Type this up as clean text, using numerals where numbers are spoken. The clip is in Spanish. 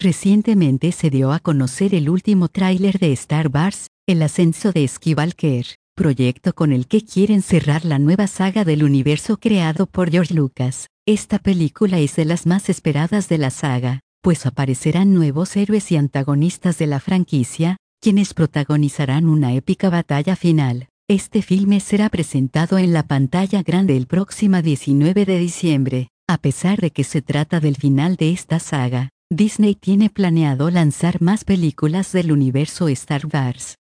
Recientemente se dio a conocer el último tráiler de Star Wars, El ascenso de Skywalker, proyecto con el que quieren cerrar la nueva saga del universo creado por George Lucas. Esta película es de las más esperadas de la saga, pues aparecerán nuevos héroes y antagonistas de la franquicia, quienes protagonizarán una épica batalla final. Este filme será presentado en la pantalla grande el próximo 19 de diciembre. A pesar de que se trata del final de esta saga, Disney tiene planeado lanzar más películas del universo Star Wars.